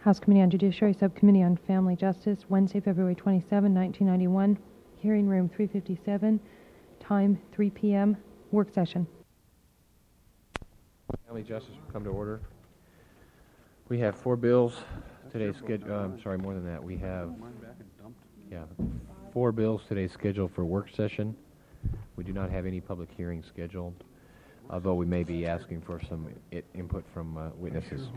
House Committee on Judiciary, Subcommittee on Family Justice, Wednesday, February 27, 1991, hearing room 357, time 3 p.m., work session. Family Justice will come to order. We have 4 bills today scheduled. Sorry, more than that. We have 4 bills today scheduled for work session. We do not have any public hearings scheduled, although we may be asking for some input from witnesses.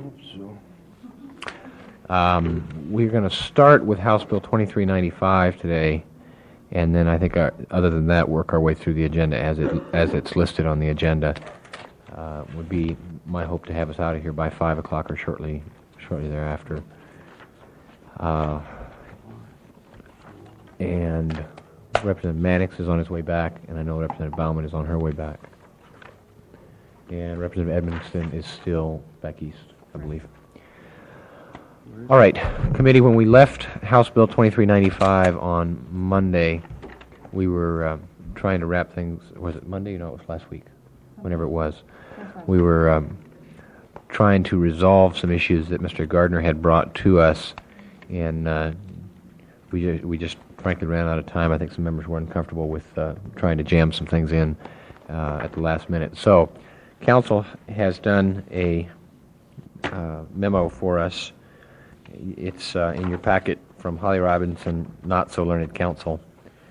We're going to start with House Bill 2395 today, and then I think other than that, work our way through the agenda as it's listed on the agenda. Would be my hope to have us out of here by 5 o'clock or shortly thereafter. And Representative Mannix is on his way back, and I know Representative Bauman is on her way back. And Representative Edmondson is still back east, I believe. All right, committee, when we left House Bill 2395 on Monday, we were trying to wrap things. Was it Monday? No, it was last week, whenever it was. We were trying to resolve some issues that Mr. Gardner had brought to us, and we just frankly ran out of time. I think some members weren't comfortable with trying to jam some things in at the last minute. So, Council has done a memo for us. It's in your packet from Holly Robinson, Not So Learned Counsel.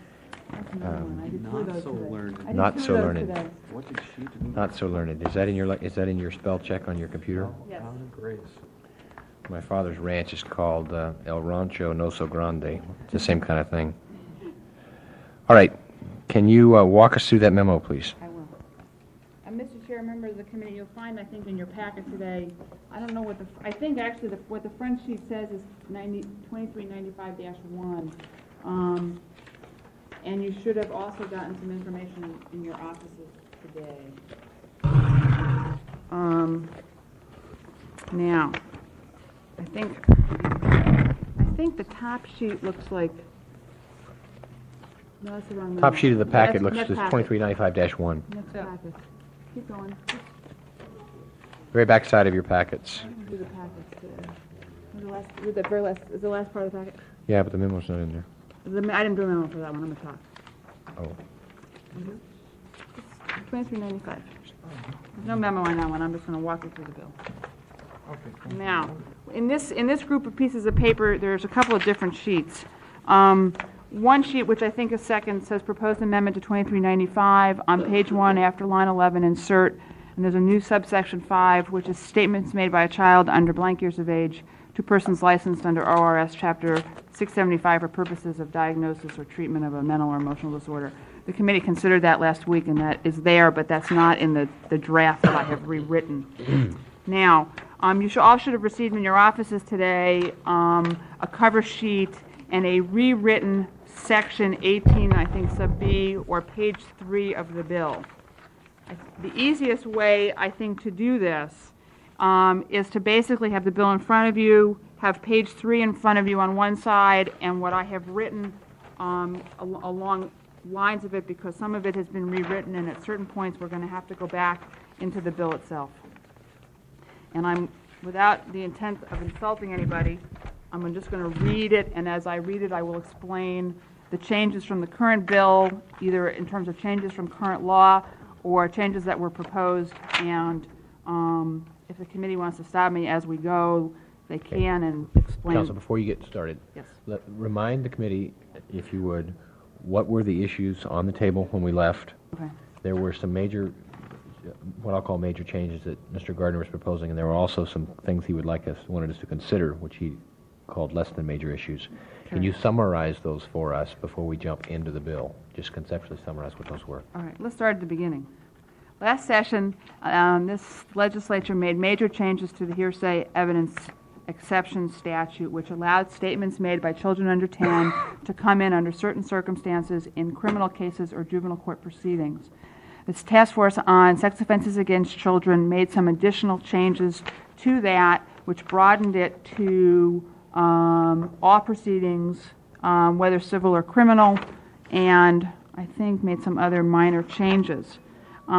Not so learned. Not so learned. What did she do? Not so learned. Is that in your spell check on your computer? Yes. Grace. My father's ranch is called El Rancho No So Grande. It's the same kind of thing. All right. Can you walk us through that memo, please? I will. Mr. Chair, members of the committee, you'll find, I think, in your packet today, I don't know what I think actually what the front sheet says is 2395-1. And you should have also gotten some information in your offices today. Now, I think the top sheet looks like. No, that's the wrong Top memo. sheet of the packet looks Next as packet. 2395-1. Next packet. Keep going. Very back side of your packets. Do the packets today. The very last, is the last part of the packet? Yeah, but the memo's not in there. I didn't do a memo for that one. I'm going to talk. Oh. 2395. There's no memo on that one. I'm just going to walk you through the bill. Okay. Now, in this group of pieces of paper, there's a couple of different sheets. One sheet, which I think is second, says proposed amendment to 2395. On page 1, after line 11, insert, and there's a new subsection 5, which is statements made by a child under blank years of age to persons licensed under ORS Chapter 675 for purposes of diagnosis or treatment of a mental or emotional disorder. The committee considered that last week, and that is there, but that's not in the draft that I have rewritten. Now, you all should have received in your offices today a cover sheet and a rewritten section 18, I think, sub B, or page 3 of the bill. The easiest way, I think, to do this is to basically have the bill in front of you, have page 3 in front of you on one side, and what I have written along lines of it, because some of it has been rewritten, and at certain points we're going to have to go back into the bill itself. And I'm, without the intent of insulting anybody, I'm just going to read it, and as I read it, I will explain the changes from the current bill, either in terms of changes from current law or changes that were proposed, and if the committee wants to stop me as we go, they can, and explain. Council, before you get started, Yes. Remind the committee, if you would, what were the issues on the table when we left? Okay. There were some major, what I'll call major changes that Mr. Gardner was proposing, and there were also some things he wanted us to consider, which he called less than major issues. Sure. Can you summarize those for us before we jump into the bill? Just conceptually summarize what those were. All right, let's start at the beginning. Last session, this legislature made major changes to the hearsay evidence exception statute, which allowed statements made by children under 10 to come in under certain circumstances in criminal cases or juvenile court proceedings. This task force on sex offenses against children made some additional changes to that, which broadened it to all proceedings, whether civil or criminal, and I think made some other minor changes.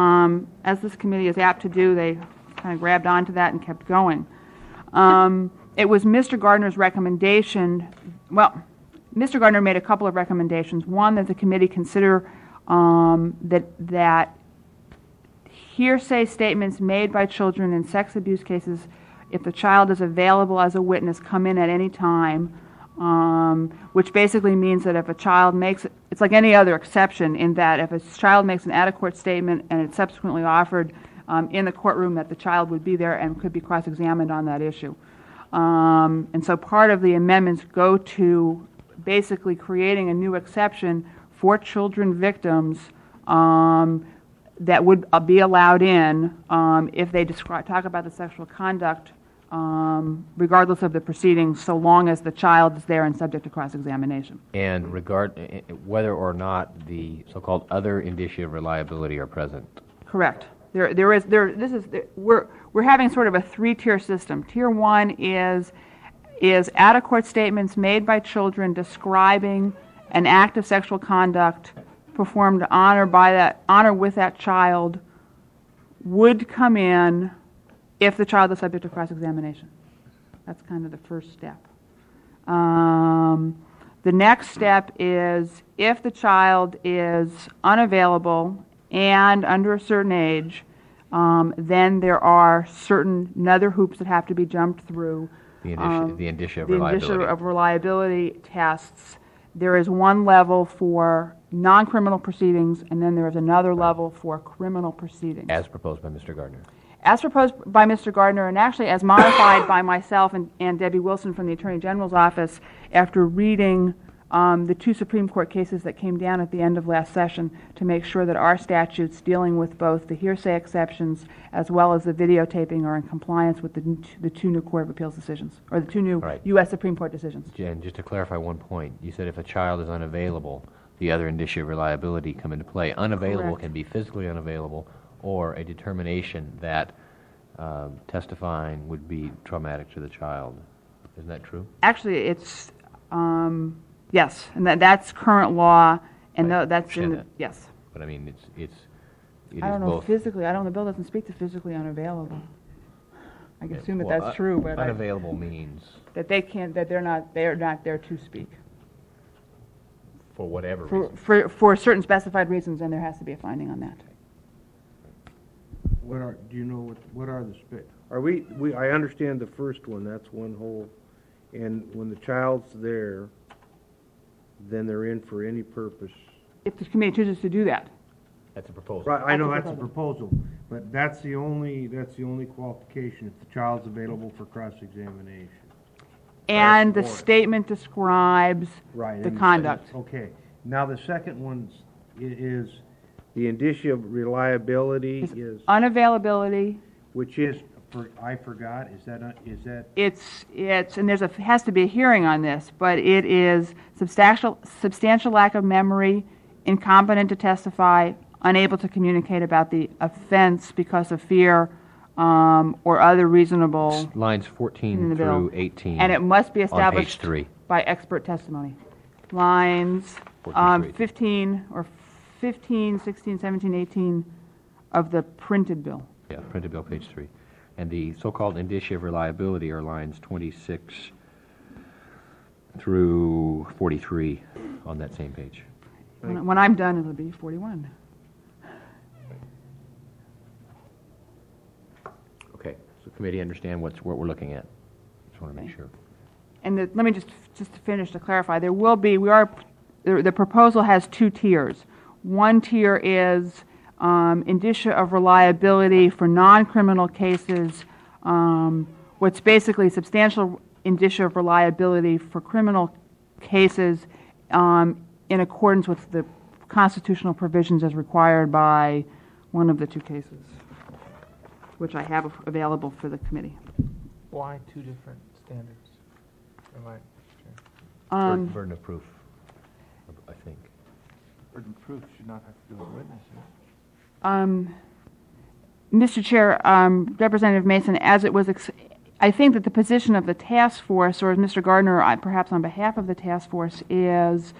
As this committee is apt to do, they kind of grabbed onto that and kept going. it was Mr. Gardner's recommendation, well, Mr. Gardner made a couple of recommendations. One, that the committee consider that hearsay statements made by children in sex abuse cases, if the child is available as a witness, come in at any time, which basically means that if a child makes, it's like any other exception in that if a child makes an out-of-court statement and it's subsequently offered in the courtroom, that the child would be there and could be cross-examined on that issue. And so part of the amendments go to basically creating a new exception for children victims that would be allowed in if they talk about the sexual conduct regardless of the proceedings, so long as the child is there and subject to cross-examination. And whether or not the so-called other indicia of reliability are present. Correct. We're having sort of a three-tier system. Tier 1 is out-of-court statements made by children describing an act of sexual conduct performed on or with that child would come in if the child is subject to cross-examination. That's kind of the first step. The next step is if the child is unavailable and under a certain age, then there are certain other hoops that have to be jumped through. The indicia of the reliability. indicia of reliability tests. There is one level for non-criminal proceedings, and then there is another level for criminal proceedings. As proposed by Mr. Gardner. As proposed by Mr. Gardner, and actually as modified by myself and Debbie Wilson from the Attorney General's office after reading the two Supreme Court cases that came down at the end of last session to make sure that our statutes dealing with both the hearsay exceptions as well as the videotaping are in compliance with the two new Court of Appeals decisions, or the two new Right. U.S. Supreme Court decisions. Jen, just to clarify one point, you said if a child is unavailable, the other indicia of reliability come into play. Unavailable Correct. can be physically unavailable or a determination that testifying would be traumatic to the child. Isn't that true? Actually, it's, yes, and that's current law, and Right. that's in the, Understand yes. But I mean, it I is don't know both. physically, the bill doesn't speak to physically unavailable. I can assume that Well, that's true, but unavailable means that they can't, that they're not there to speak. for whatever For, reason. for certain specified reasons, and there has to be a finding on that. Do you know what are the I understand the first one, that's one whole, and when the child's there, then they're in for any purpose. If the committee chooses to do that. That's a proposal. Right, I know That's that's a a proposal, but that's the only qualification, if the child's available for cross-examination. And the board. statement describes Right. the and conduct. Okay, now the second one is, the indicia of reliability is, Unavailability, which is, I forgot, is that, and has to be a hearing on this, but it is substantial lack of memory, incompetent to testify, unable to communicate about the offense because of fear, or other reasonable, Lines in 14 the bill. through 18. and it must be on page established 3. by expert testimony. Lines 14 through 15, 16, 17, 18 of the printed bill. Yeah, printed bill, page 3. And the so-called indicia of reliability are lines 26 through 43 on that same page. When I'm done, it'll be 41. Okay, so committee understand what we're looking at. Just want to make sure. And let me just to finish to clarify, there will be, the proposal has two tiers. One tier is indicia of reliability for non-criminal cases, what's basically substantial indicia of reliability for criminal cases in accordance with the constitutional provisions as required by one of the two cases, which I have available for the committee. Why two different standards? Am I, Burden of proof, I think. burden of proof should not have to do with witnesses. Mr. Chair, Representative Mason, as it was, I think that the position of the task force, or as Mr. Gardner, perhaps on behalf of the task force, is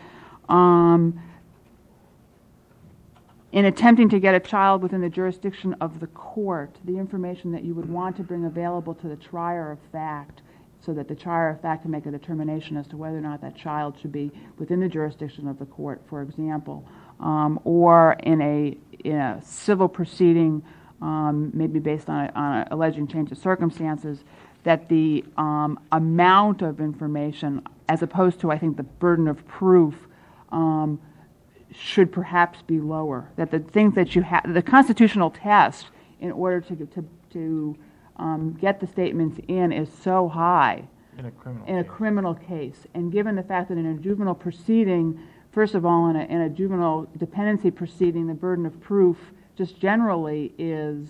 in attempting to get a child within the jurisdiction of the court, the information that you would want to bring available to the trier of fact so that the trier of fact can make a determination as to whether or not that child should be within the jurisdiction of the court, for example, or in a civil proceeding, maybe based on a alleging change of circumstances, that the amount of information, as opposed to, I think, the burden of proof, should perhaps be lower. That the things that you have, the constitutional test in order to get the statements in is so high In a criminal case. case. And given the fact that in a juvenile proceeding, first of all, in a juvenile dependency proceeding, the burden of proof just generally is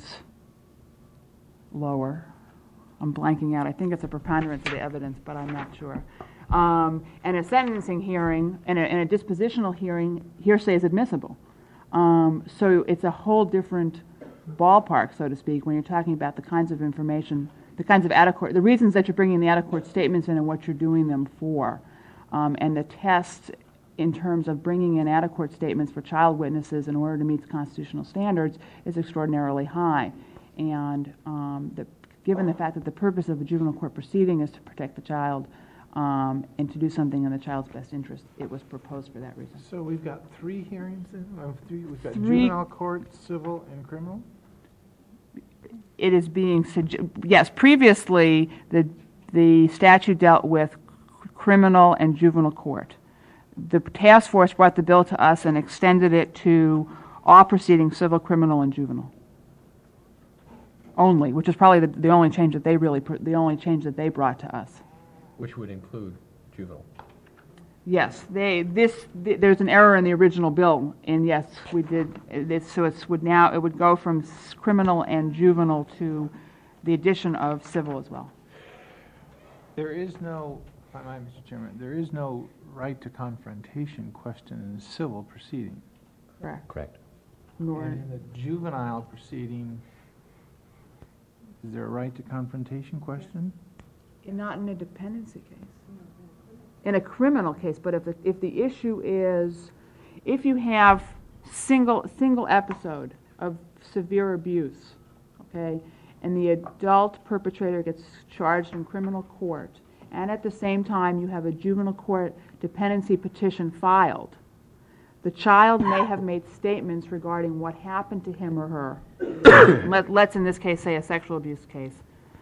lower. I'm blanking out. I think it's a preponderance of the evidence, but I'm not sure. And a sentencing hearing, and a dispositional hearing, hearsay is admissible. So it's a whole different ballpark, so to speak, when you're talking about the kinds of information, the kinds of out-of-court, the reasons that you're bringing the out-of-court statements in and what you're doing them for. And the test in terms of bringing in out-of-court statements for child witnesses in order to meet the constitutional standards is extraordinarily high. And given the fact that the purpose of a juvenile court proceeding is to protect the child and to do something in the child's best interest, it was proposed for that reason. So we've got 3 hearings in, we've got Three- juvenile court, civil, and criminal? It is being, yes, previously, the statute dealt with criminal and juvenile court. The task force brought the bill to us and extended it to all proceedings, civil, criminal, and juvenile. Only, which is probably the only change that they the only change that they brought to us. Which would include juvenile. Yes, there's an error in the original bill, and yes, we did, so it would go from criminal and juvenile to the addition of civil as well. There is no, if I might, Mr. Chairman, there is no right to confrontation question in a civil proceeding. Correct. Correct. Nor, And in the juvenile proceeding, is there a right to confrontation question? not in a dependency case. In a criminal case, but if the issue is, if you have single episode of severe abuse, okay, and the adult perpetrator gets charged in criminal court, and at the same time you have a juvenile court dependency petition filed, the child may have made statements regarding what happened to him or her. Let's in this case say a sexual abuse case.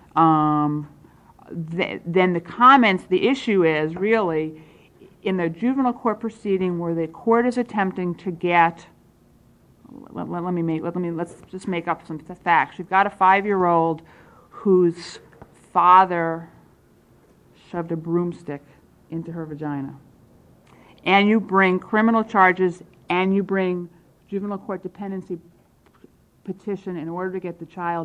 Then the comments, the issue is really in the juvenile court proceeding where the court is attempting to get, let's just make up some facts. You've got a 5-year-old whose father shoved a broomstick into her vagina. And you bring criminal charges and you bring juvenile court dependency petition in order to get the child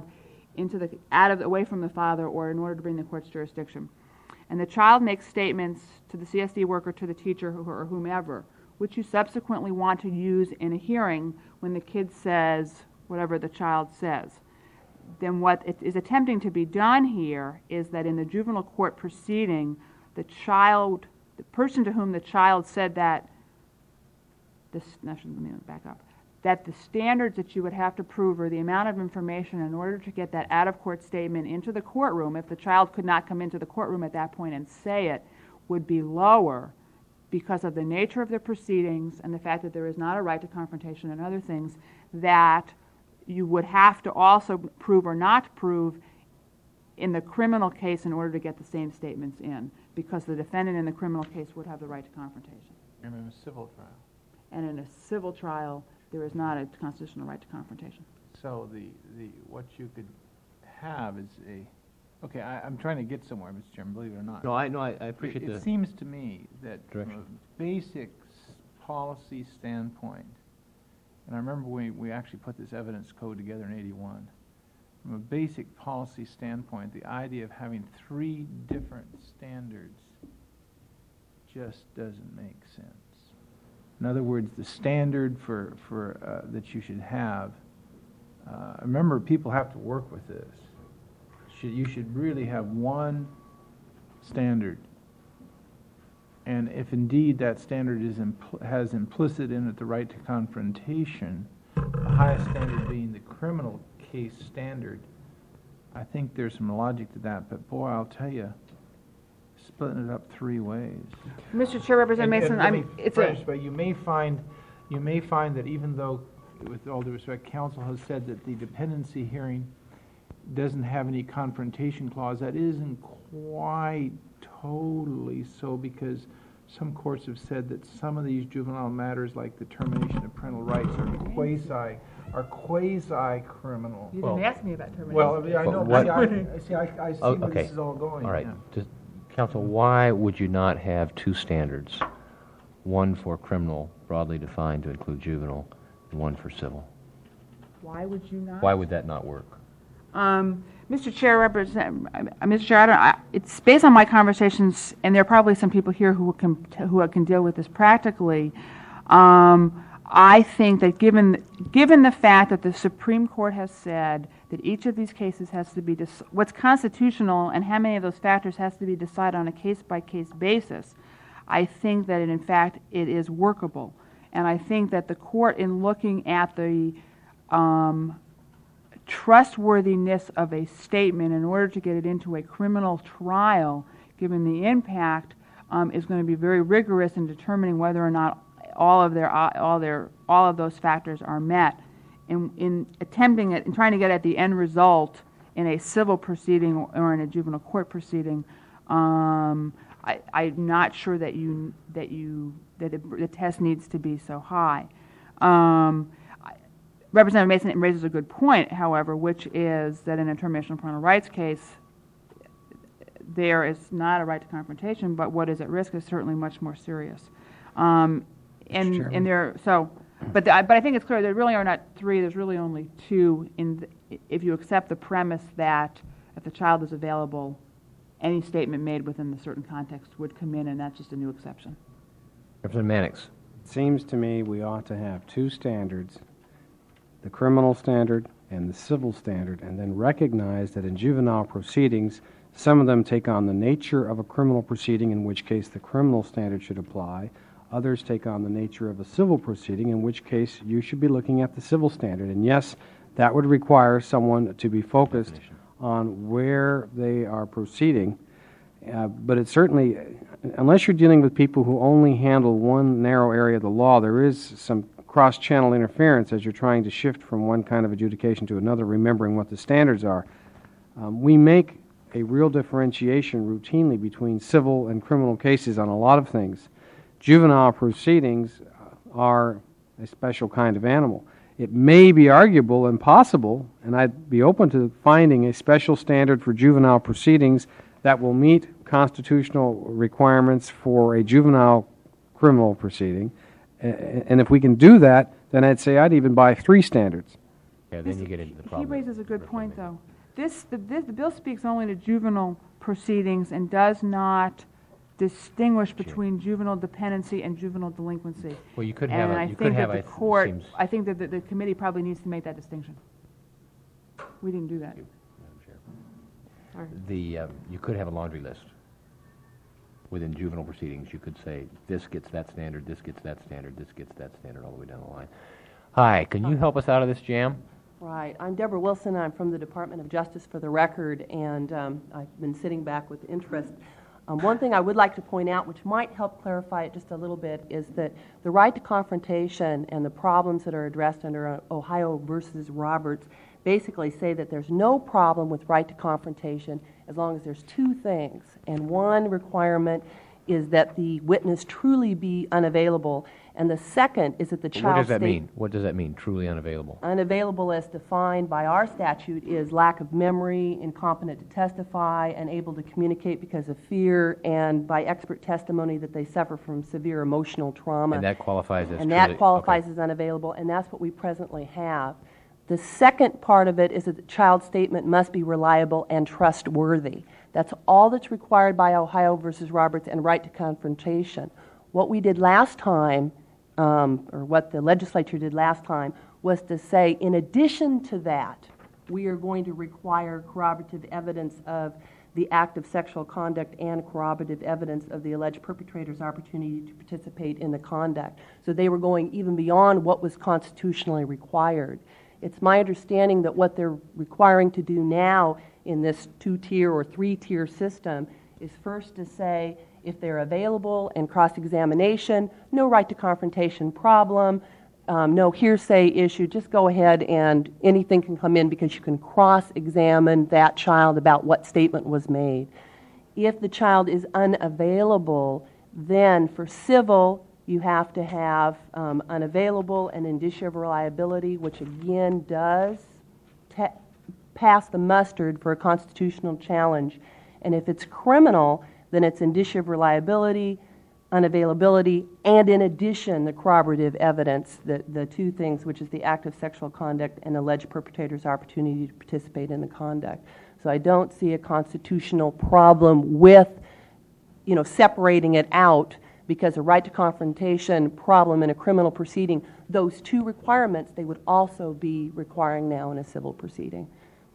away from the father, or in order to bring the court's jurisdiction. And the child makes statements to the CSD worker, to the teacher, or whomever, which you subsequently want to use in a hearing when the kid says whatever the child says. Then what it is attempting to be done here is that in the juvenile court proceeding, the person to whom the child said that, let me back up, that the standards that you would have to prove, or the amount of information in order to get that out-of-court statement into the courtroom, if the child could not come into the courtroom at that point and say it, would be lower because of the nature of the proceedings and the fact that there is not a right to confrontation and other things that you would have to also prove or not prove in the criminal case in order to get the same statements in, because the defendant in the criminal case would have the right to confrontation. And in a civil trial. And in a civil trial, there is not a constitutional right to confrontation. So what you could have is okay, I'm trying to get somewhere, Mr. Chairman, believe it or not. No, I appreciate It the seems to me that from direction. a basic policy standpoint, and I remember we actually put this evidence code together in '81, from a basic policy standpoint, the idea of having 3 different standards just doesn't make sense. In other words, the standard for that you should have, remember, people have to work with this. You should really have one standard. And if indeed that standard has implicit in it the right to confrontation, the highest standard being the criminal case standard, I think there's some logic to that. But boy, I'll tell you, splitting it up three ways. Mr. Chair, Representative Mason, let me it's finish, but you may find that even though, with all due respect, counsel has said that the dependency hearing doesn't have any confrontation clause, that isn't quite totally so, because some courts have said that some of these juvenile matters, like the termination of parental rights, are quasi-criminal. You didn't ask me about termination. Well, I know, What- I see where okay. this is all going. All right. yeah. Just, Counsel, why would you not have two standards? One for criminal, broadly defined to include juvenile, and one for civil? Why would you not? Why would that not work? Mr. Chair, Mr. Chair, it's based on my conversations, and there are probably some people here who can deal with this practically. I think that given the fact that the Supreme Court has said that each of these cases has to be what's constitutional and how many of those factors has to be decided on a case-by-case basis, I think that in fact it is workable. And I think that the court, in looking at the trustworthiness of a statement in order to get it into a criminal trial, given the impact, is going to be very rigorous in determining whether or not all of those factors are met. In attempting it, in trying to get at the end result in a civil proceeding or in a juvenile court proceeding, I'm not sure that the test needs to be so high. Representative Mason raises a good point, however, which is that in a termination of parental rights case, there is not a right to confrontation, but what is at risk is certainly much more serious. But I think it's clear there really are not three. There's really only two. If you accept the premise that if the child is available, any statement made within the certain context would come in, and that's just a new exception. Representative Mannix. It seems to me we ought to have two standards, the criminal standard and the civil standard, and then recognize that in juvenile proceedings, some of them take on the nature of a criminal proceeding, in which case the criminal standard should apply. Others take on the nature of a civil proceeding, in which case you should be looking at the civil standard. And yes, that would require someone to be focused on where they are proceeding. But it certainly, unless you're dealing with people who only handle one narrow area of the law, there is some cross-channel interference as you're trying to shift from one kind of adjudication to another, remembering what the standards are. We make a real differentiation routinely between civil and criminal cases on a lot of things. Juvenile proceedings are a special kind of animal. It may be arguable and possible, and I'd be open to finding a special standard for juvenile proceedings that will meet constitutional requirements for a juvenile criminal proceeding. And if we can do that, then I'd say I'd even buy three standards. Yeah, then you get into the problem. He raises a good point, though. The bill speaks only to juvenile proceedings and does not distinguish between juvenile dependency and juvenile delinquency. Well, you could have and a, I you think could have that a, the court, seems, I think that the committee probably needs to make that distinction. We didn't do that. Sorry. you could have a laundry list within juvenile proceedings. You could say, this gets that standard, this gets that standard, this gets that standard, all the way down the line. Hi, can you help us out of this jam? Right. I'm Deborah Wilson. I'm from the Department of Justice, for the record, and I've been sitting back with interest. One thing I would like to point out, which might help clarify it just a little bit, is that the right to confrontation and the problems that are addressed under Ohio versus Roberts basically say that there's no problem with right to confrontation as long as there's two things. And one requirement is that the witness truly be unavailable, and the second is that the child What does that mean? What does that mean, truly unavailable? Unavailable, as defined by our statute, is lack of memory, incompetent to testify, unable to communicate because of fear, and by expert testimony that they suffer from severe emotional trauma. And that qualifies as And truly, that qualifies okay. as unavailable, and that's what we presently have. The second part of it is that the child's statement must be reliable and trustworthy. That's all that's required by Ohio versus Roberts and right to confrontation. What we did last time, or what the legislature did last time, was to say, in addition to that, we are going to require corroborative evidence of the act of sexual conduct and corroborative evidence of the alleged perpetrator's opportunity to participate in the conduct. So they were going even beyond what was constitutionally required. It's my understanding that what they're requiring to do now in this two-tier or three-tier system is first to say if they're available in cross-examination, no right to confrontation problem, no hearsay issue, just go ahead and anything can come in because you can cross-examine that child about what statement was made. If the child is unavailable, then for civil, you have to have unavailable and indicia of reliability, which again does pass the mustard for a constitutional challenge. And if it's criminal, then it's indicia of reliability, unavailability, and in addition, the corroborative evidence, the two things, which is the act of sexual conduct and alleged perpetrator's opportunity to participate in the conduct. So I don't see a constitutional problem with, separating it out, because a right to confrontation problem in a criminal proceeding, those two requirements, they would also be requiring now in a civil proceeding.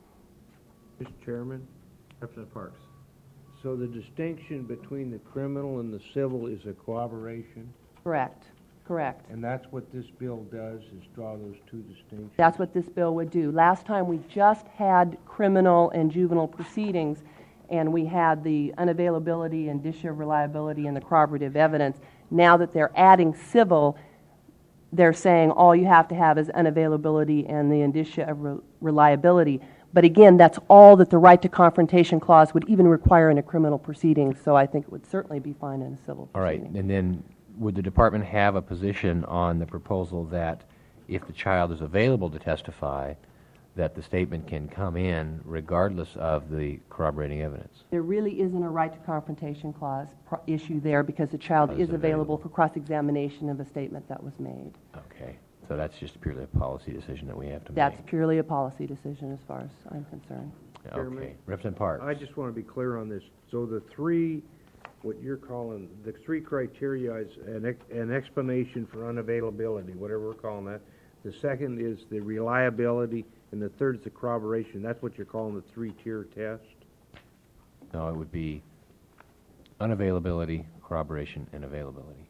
Mr. Chairman, Representative Parks. so the distinction between the criminal and the civil is a corroboration? Correct. And that's what this bill does, is draw those two distinctions? That's what this bill would do. Last time we just had criminal and juvenile proceedings, and we had the unavailability, indicia of reliability, and the corroborative evidence. Now that they're adding civil, they're saying all you have to have is unavailability and the indicia of reliability. But again, that's all that the right to confrontation clause would even require in a criminal proceeding, so I think it would certainly be fine in a civil All right, proceeding. and then would the department have a position on the proposal that if the child is available to testify, that the statement can come in regardless of the corroborating evidence? There really isn't a right to confrontation clause issue there because the child Is is available available. for cross-examination of a statement that was made. Okay, so that's just purely a policy decision that we have to That's make. purely a policy decision as far as I'm concerned. Chairman, Okay, Representative Parks. I just want to be clear on this. So the three, what you're calling, the three criteria is an explanation for unavailability, whatever we're calling that. The second is the reliability, and the third is the corroboration. That's what you're calling the three-tier test? No, it would be unavailability, corroboration, and availability.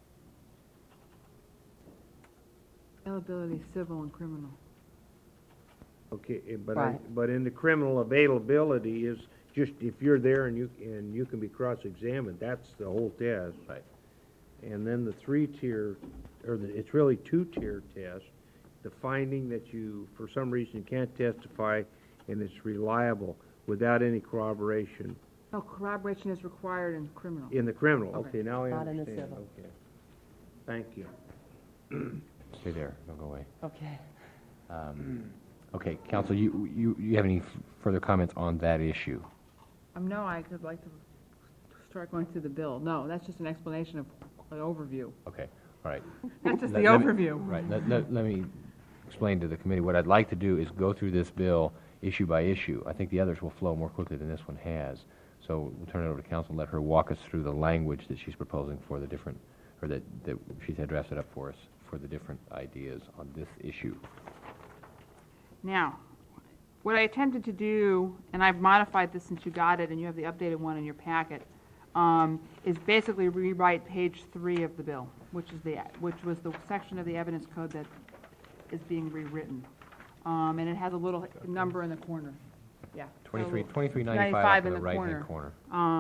Availability, civil and criminal. Okay, Right. but in the criminal, availability is just if you're there and you can be cross-examined, that's the whole test. Right. And then the three-tier, it's really two-tier test, the finding that you, for some reason, can't testify and it's reliable without any corroboration. No, corroboration is required in criminal. In the criminal, Okay. okay, now I Not in the understand. civil. Okay. Thank you. Stay there, don't go away. Okay. Okay, counsel, you have any further comments on that issue? No, I could like to start going through the bill. No, that's just an explanation of an overview. Okay, all right. That's just the Let me- overview. Right, let me explain to the committee. What I'd like to do is go through this bill issue by issue. I think the others will flow more quickly than this one has. So we'll turn it over to counsel and let her walk us through the language that she's proposing for the different, or that she's had drafted up for us for the different ideas on this issue. Now, what I attempted to do, and I've modified this since you got it, and you have the updated one in your packet, is basically rewrite page 3 of the bill, which was the section of the evidence code that is being rewritten. And it has a little number in the corner. Yeah. 2395 in in the the right-hand corner.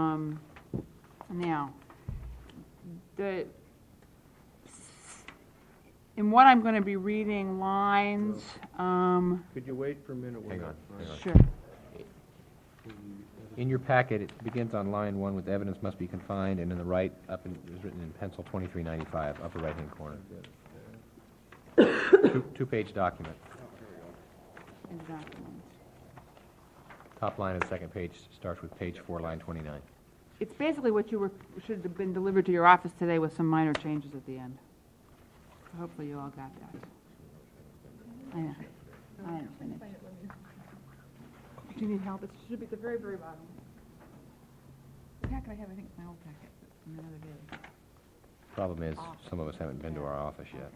Now, in what I'm going to be reading lines, Could you wait for a minute? Hang on. sure. In your packet, it begins on line 1 with evidence must be confined, and in the right, is written in pencil 2395, upper right-hand corner. Two-page document. Exactly. Top line of the second page starts with page 4, line 29. It's basically what should have been delivered to your office today with some minor changes at the end. So hopefully you all got that. I know. Finished. Do you need help? It should be at the very, very bottom. What packet I have? I think it's my old packet from another day. Problem is, some of us haven't been to our office yet.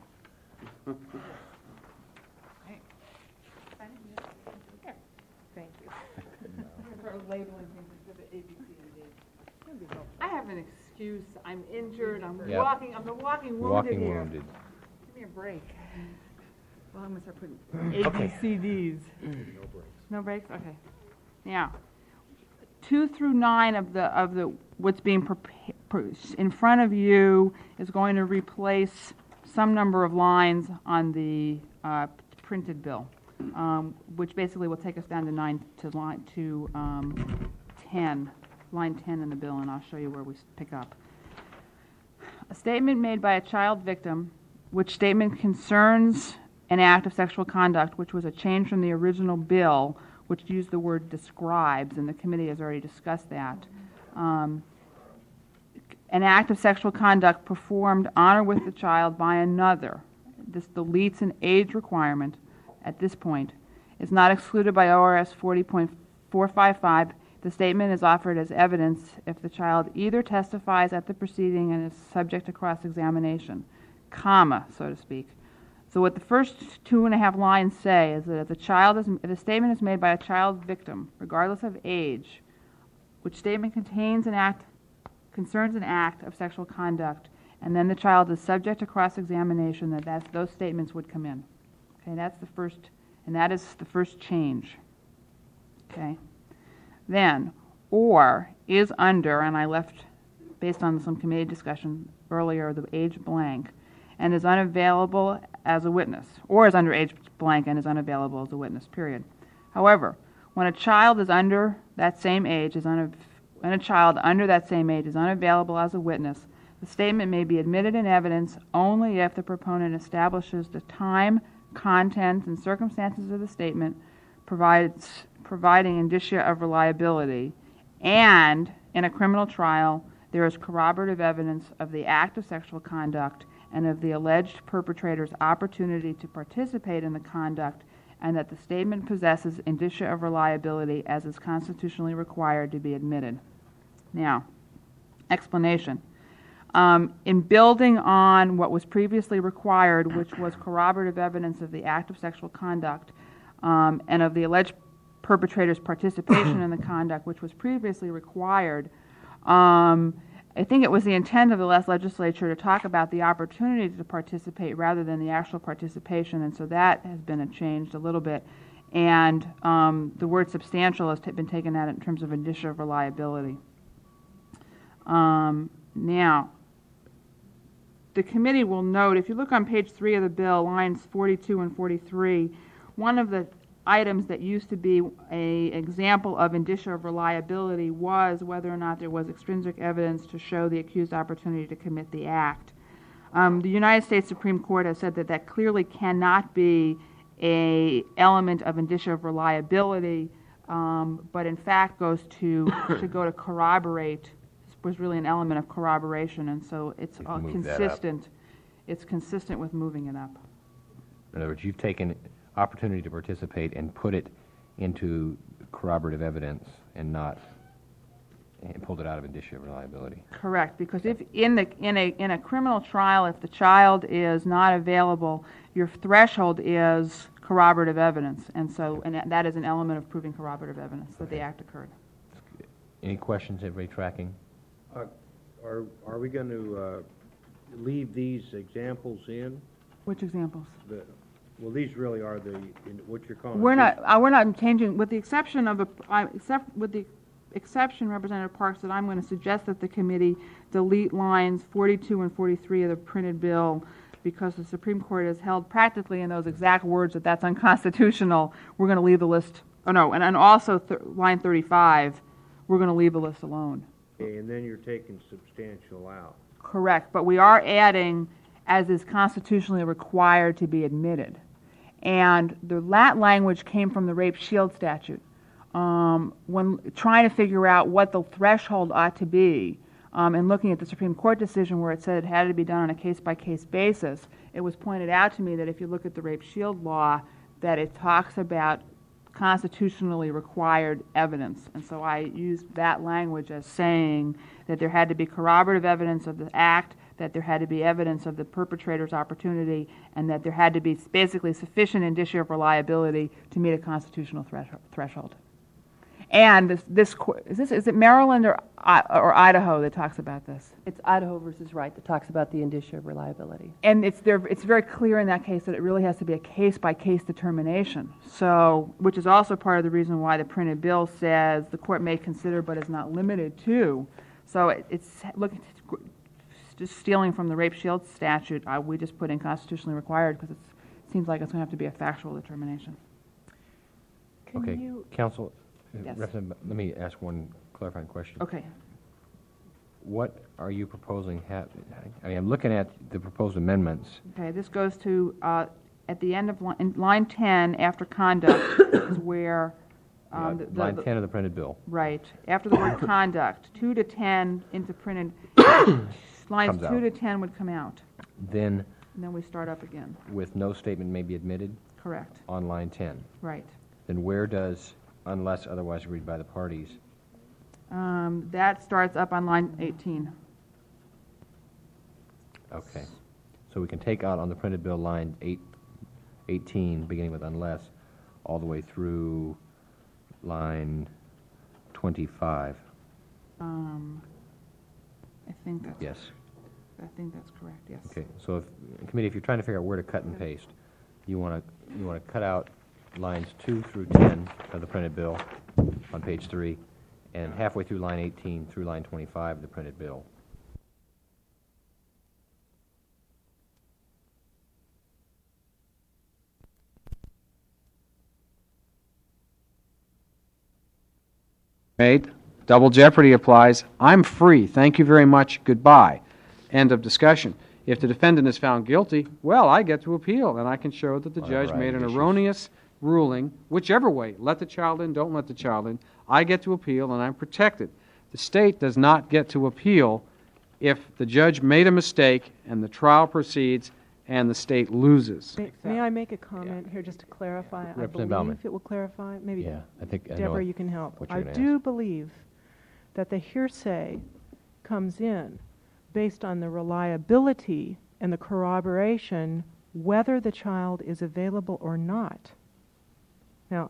Thank you. For labeling things, exhibit A, B, C, and D. I have an excuse. I'm injured. I'm Yeah. walking wounded Walking here. wounded. Give me a break. Well, I'm gonna start putting A, B, C, Ds. No breaks? Okay. Now, 2 through 9 of the what's being in front of you is going to replace some number of lines on the printed bill, which basically will take us down to line 10 in the bill, and I'll show you where we pick up. A statement made by a child victim, which statement concerns an act of sexual conduct, which was a change from the original bill, which used the word describes, and the committee has already discussed that. An act of sexual conduct performed on or with the child by another. This deletes an age requirement at this point. Is not excluded by ORS 40.455. The statement is offered as evidence if the child either testifies at the proceeding and is subject to cross-examination, comma, so to speak. So what the first 2.5 lines say is that if the statement is made by a child victim, regardless of age, which statement concerns an act of sexual conduct, and then the child is subject to cross-examination, those statements would come in. Okay, that's the first, and that is the first change. Okay. Then, or is under, and I left, based on some committee discussion earlier, the age blank, and is unavailable as a witness, or is under age blank and is unavailable as a witness, period. However, when a child is under that same age, when a child under that same age is unavailable as a witness, the statement may be admitted in evidence only if the proponent establishes the time, content, and circumstances of the statement, providing indicia of reliability, and in a criminal trial, there is corroborative evidence of the act of sexual conduct and of the alleged perpetrator's opportunity to participate in the conduct, and that the statement possesses indicia of reliability as is constitutionally required to be admitted. Now, explanation. In building on what was previously required, which was corroborative evidence of the act of sexual conduct and of the alleged perpetrator's participation in the conduct, which was previously required, I think it was the intent of the last legislature to talk about the opportunity to participate rather than the actual participation, and so that has been changed a little bit. And the word substantial has been taken out in terms of indicia of reliability. Now, the committee will note, if you look on page 3 of the bill, lines 42 and 43, one of the items that used to be an example of indicia of reliability was whether or not there was extrinsic evidence to show the accused opportunity to commit the act. The United States Supreme Court has said that that clearly cannot be an element of indicia of reliability, but in fact should go to corroborate. Was really an element of corroboration, and so it's consistent. It's consistent with moving it up. In other words, you've taken opportunity to participate and put it into corroborative evidence and pulled it out of indicia of reliability. Correct, because if in a criminal trial, if the child is not available, your threshold is corroborative evidence, and that is an element of proving corroborative evidence that the act occurred. Any questions? Everybody tracking? Are we going to leave these examples in? Which examples? Well, these really are what you're calling. We're not changing, with the exception of Representative Parks, that I'm going to suggest that the committee delete lines 42 and 43 of the printed bill, because the Supreme Court has held practically in those exact words that that's unconstitutional. We're going to leave the list. Oh no, and also line 35, we're going to leave the list alone. Okay, and then you're taking substantial out. Correct, but we are adding as is constitutionally required to be admitted. And that language came from the Rape Shield statute. When trying to figure out what the threshold ought to be, and looking at the Supreme Court decision where it said it had to be done on a case-by-case basis, it was pointed out to me that if you look at the Rape Shield law, that it talks about constitutionally required evidence. And so I used that language as saying that there had to be corroborative evidence of the act, that there had to be evidence of the perpetrator's opportunity, and that there had to be basically sufficient indicia of reliability to meet a constitutional threshold. And is it Maryland or Idaho that talks about this? It's Idaho versus Wright that talks about the indicia of reliability. And it's very clear in that case that it really has to be a case-by-case determination. So, which is also part of the reason why the printed bill says the court may consider but is not limited to. So it's just stealing from the rape shield statute. We just put in constitutionally required because it seems like it's going to have to be a factual determination. Okay, counsel, Yes. Representative, let me ask one clarifying question. Okay. What are you proposing? I mean, I'm looking at the proposed amendments. Okay, this goes to, at the end of line 10, after conduct, is where... Line 10 of the printed bill. Right. After the word conduct, 2 to 10 into printed, lines Comes 2 out. to 10 would come out. Then, And then we start up again. with no statement may be admitted Correct. on line 10. Right. Then where does, unless otherwise agreed by the parties? That starts up on line 18. Okay. So we can take out on the printed bill line 18, beginning with unless, all the way through line 25. I think that's Yes. correct. Yes. Okay. So committee, if you're trying to figure out where to cut and paste, you want to cut out lines 2 through 10 of the printed bill on page 3, and halfway through line 18 through line 25 of the printed bill. Made. Double jeopardy applies. I'm free. Thank you very much. Goodbye. End of discussion. If the defendant is found guilty, well, I get to appeal, and I can show that the On a judge variety made an of issues. erroneous ruling, whichever way. Let the child in, don't let the child in. I get to appeal, and I'm protected. The state does not get to appeal if the judge made a mistake and the trial proceeds and the state loses. May I make a comment here just to clarify? I Representative Baumann. believe it will clarify. Maybe Yeah, I think I know Deborah, you can help. what you're I gonna do ask. believe that the hearsay comes in based on the reliability and the corroboration whether the child is available or not. Now,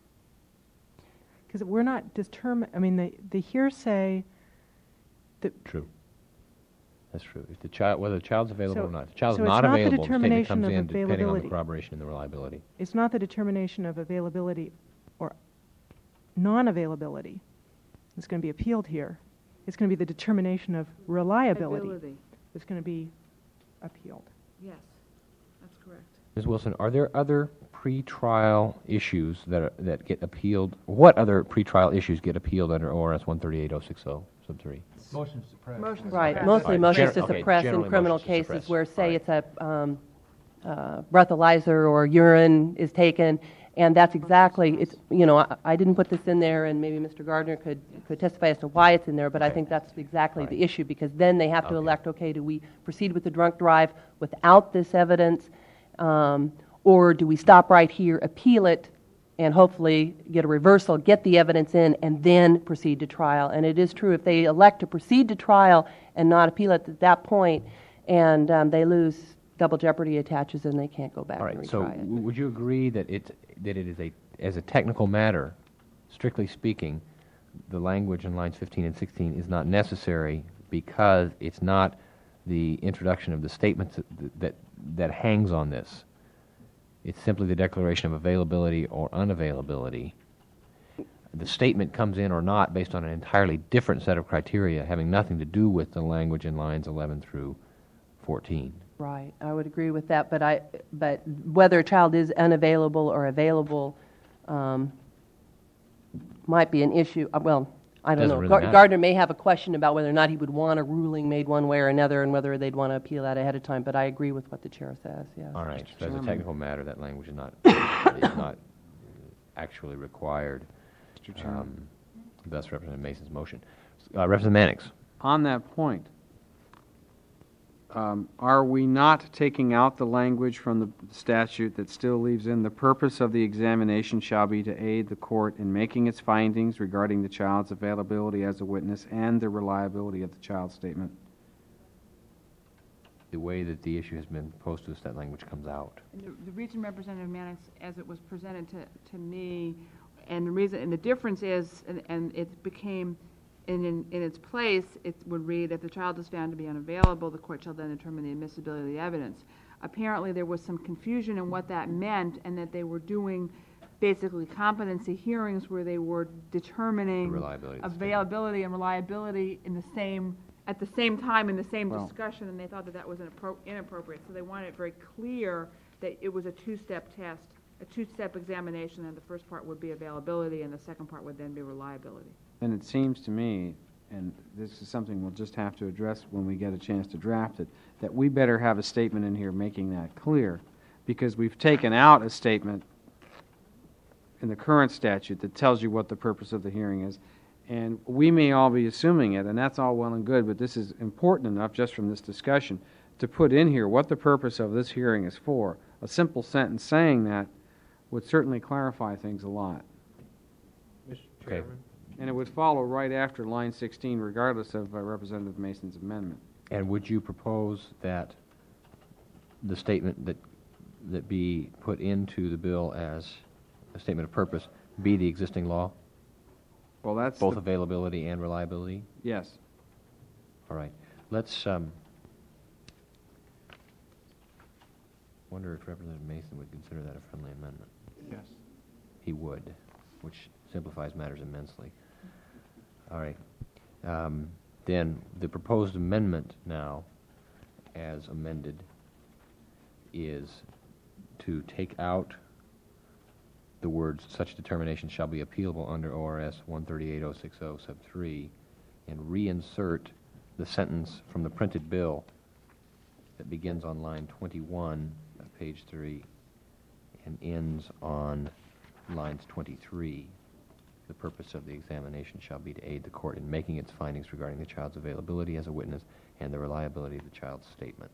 because we're not determined, I mean, the hearsay, True. That's true. If the child, whether the child's available or not. If the child's so it's not not the available, the statement determination comes of in depending on the availability. corroboration and the reliability. it's not the determination of availability or non-availability that's going to be appealed here. It's going to be the determination of reliability that's going to be appealed. Yes, that's correct. Ms. Wilson, are there other pretrial issues that get appealed? What other pretrial issues get appealed under ORS 138.060 sub 3? Motion to suppress. Right, mostly Right. motions to Okay, suppress in generally criminal motions to cases suppress. where, say, All right. it's a breathalyzer or urine is taken, and that's exactly, it's, you know, I didn't put this in there, and maybe Mr. Gardner could testify as to why it's in there, but I Okay. think that's exactly All the right. issue, because then they have to Okay. elect, okay, do we proceed with the drunk drive without this evidence, or do we stop right here, appeal it, and hopefully get a reversal, get the evidence in, and then proceed to trial. And it is true, if they elect to proceed to trial and not appeal it at that point, and they lose, double jeopardy attaches, and they can't go back All and right, so retry it. would you agree that it is as a technical matter, strictly speaking, the language in lines 15 and 16 is not necessary because it's not the introduction of the statements that hangs on this? It's simply the declaration of availability or unavailability. The statement comes in or not based on an entirely different set of criteria having nothing to do with the language in lines 11 through 14. Right, I would agree with that, but whether a child is unavailable or available might be an issue. Well, I don't Doesn't know. really matter. Gardner may have a question about whether or not he would want a ruling made one way or another, and whether they'd want to appeal that ahead of time. But I agree with what the chair says. Yes. All right, so as a Chairman. technical matter, that language is not actually required. Mr. Chairman. Thus, Representative Mason's motion. Representative Mannix. On that point, are we not taking out the language from the statute that still leaves in the purpose of the examination shall be to aid the court in making its findings regarding the child's availability as a witness and the reliability of the child's statement? The way that the issue has been posed to us, that language comes out. And the reason, Representative Mannix, as it was presented to me, And the reason, and the difference is, and it became, in its place, it would read, if the child is found to be unavailable, the court shall then determine the admissibility of the evidence. Apparently, there was some confusion in what that meant, and that they were doing basically competency hearings where they were determining Reliability. availability and reliability at the same time in the same Well- discussion, and they thought that that was inappropriate. So they wanted it very clear that it was a two-step test, a two-step examination, and the first part would be availability, and the second part would then be reliability. And it seems to me, and this is something we'll just have to address when we get a chance to draft it, that we better have a statement in here making that clear, because we've taken out a statement in the current statute that tells you what the purpose of the hearing is, and we may all be assuming it, and that's all well and good, but this is important enough just from this discussion to put in here what the purpose of this hearing is for. A simple sentence saying that would certainly clarify things a lot. Mr. Okay. Chairman? And it would follow right after line 16, regardless of Representative Mason's amendment. And would you propose that the statement that be put into the bill as a statement of purpose be the existing law, Well, that's both availability and reliability? yes. All right. Let's wonder if Representative Mason would consider that a friendly amendment. Yes. He would, which simplifies matters immensely. All right. Then the proposed amendment now, as amended, is to take out the words, such determination shall be appealable under ORS 138.060 sub 3, and reinsert the sentence from the printed bill that begins on line 21 of page 3 and ends on lines 23. The purpose of the examination shall be to aid the court in making its findings regarding the child's availability as a witness and the reliability of the child's statement.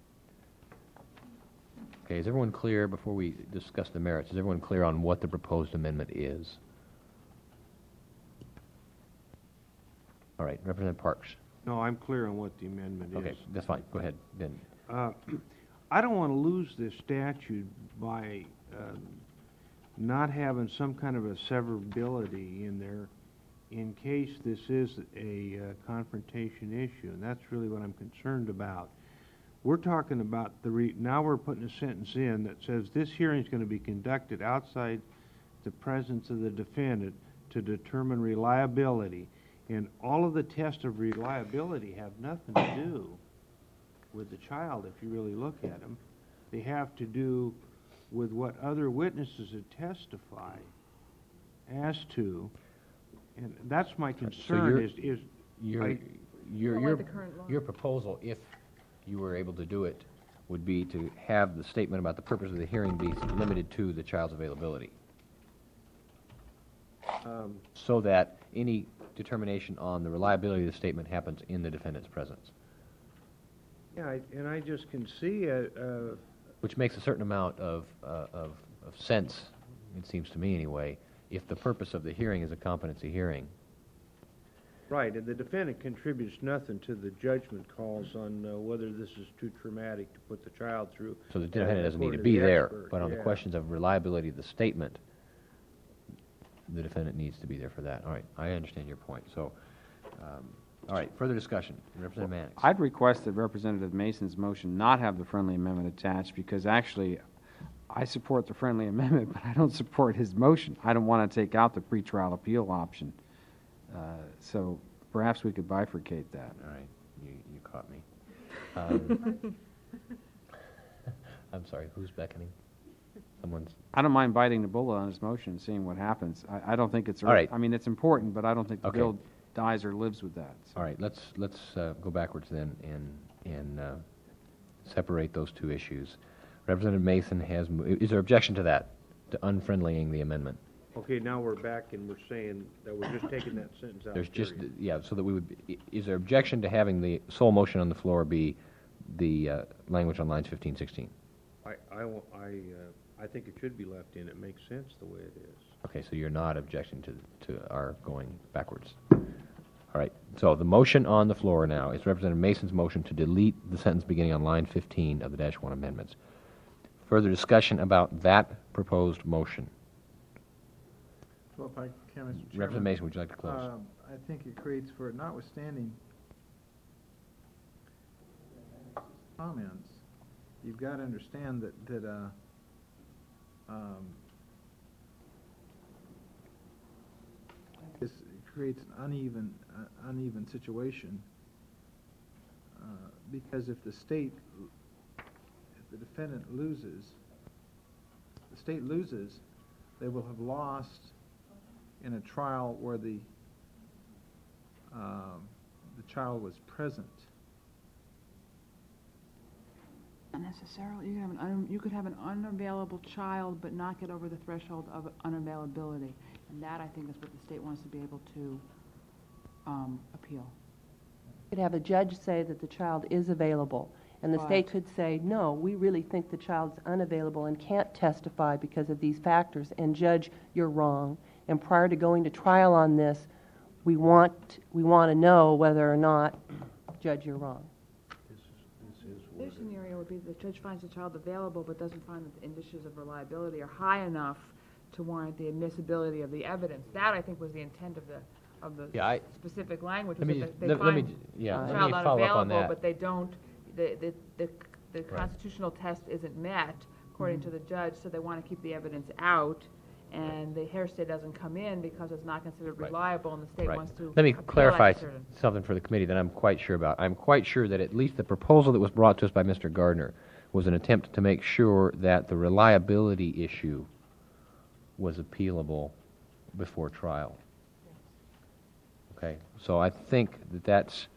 Okay, is everyone clear, before we discuss the merits, is everyone clear on what the proposed amendment is? All right, Representative Parks. No, I'm clear on what the amendment is. Okay, that's fine. Go ahead, then. I don't want to lose this statute by not having some kind of a severability in there in case this is a confrontation issue, and that's really what I'm concerned about. We're talking about now we're putting a sentence in that says this hearing is going to be conducted outside the presence of the defendant to determine reliability, and all of the tests of reliability have nothing to do with the child if you really look at them. They have to do with what other witnesses have testified as to, and that's my concern. Your proposal, if you were able to do it, would be to have the statement about the purpose of the hearing be limited to the child's availability, so that any determination on the reliability of the statement happens in the defendant's presence. Yeah, and I just can see Which makes a certain amount of sense, it seems to me anyway, if the purpose of the hearing is a competency hearing. right, and the defendant contributes nothing to the judgment calls on whether this is too traumatic to put the child through. So the defendant doesn't need to according be the there, expert, but on the yeah. questions of reliability of the statement, the defendant needs to be there for that. All right, I understand your point. So, all right, further discussion. Representative Mannix. I'd request that Representative Mason's motion not have the friendly amendment attached, because actually, I support the friendly amendment, but I don't support his motion. I don't want to take out the pretrial appeal option. So perhaps we could bifurcate that. All right, you caught me. I'm sorry, who's beckoning? Someone's... I don't mind biting the bullet on his motion and seeing what happens. I don't think it's... All right. I mean, it's important, but I don't think the Okay. bill dies or lives with that. So. All right, let's go backwards then and separate those two issues. Representative Mason has... Is there objection to that, to unfriendlying the amendment? Okay, now we're back and we're saying that we're just taking that sentence out. There's just, period. yeah, so that we would... Is there objection to having the sole motion on the floor be the language on lines 15, 16? I think it should be left in. It makes sense the way it is. Okay, so you're not objecting to our going backwards. All right, so the motion on the floor now is Representative Mason's motion to delete the sentence beginning on line 15 of the -1 amendments. Further discussion about that proposed motion? Well, if I can, Mr. Chairman. Representative Mason, would you like to close? I think it creates for, notwithstanding comments, you've got to understand that this creates an uneven situation, because if the defendant loses, the state loses, they will have lost in a trial where the child was present. Not necessarily. You could have an unavailable child, but not get over the threshold of unavailability, and that I think is what the state wants to be able to appeal. You could have a judge say that the child is available, and the state could say, no, we really think the child's unavailable and can't testify because of these factors, and judge, you're wrong. And prior to going to trial on this, we want to know whether or not, judge, you're wrong. This scenario would be the judge finds the child available but doesn't find that the indices of reliability are high enough to warrant the admissibility of the evidence. That, I think, was the intent of the specific language. Let me They find let me child follow up on unavailable, that. but they don't, the constitutional test isn't met, according to the judge, so they want to keep the evidence out, and the hearsay doesn't come in because it's not considered reliable, and the state wants to Let me appeal clarify that certain- something for the committee that I'm quite sure about. I'm quite sure that at least the proposal that was brought to us by Mr. Gardner was an attempt to make sure that the reliability issue was appealable before trial. Okay, so I think that's,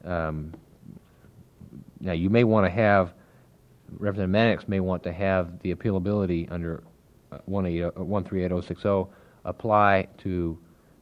now you may want to have, Representative Mannix may want to have the appealability under 138060 apply to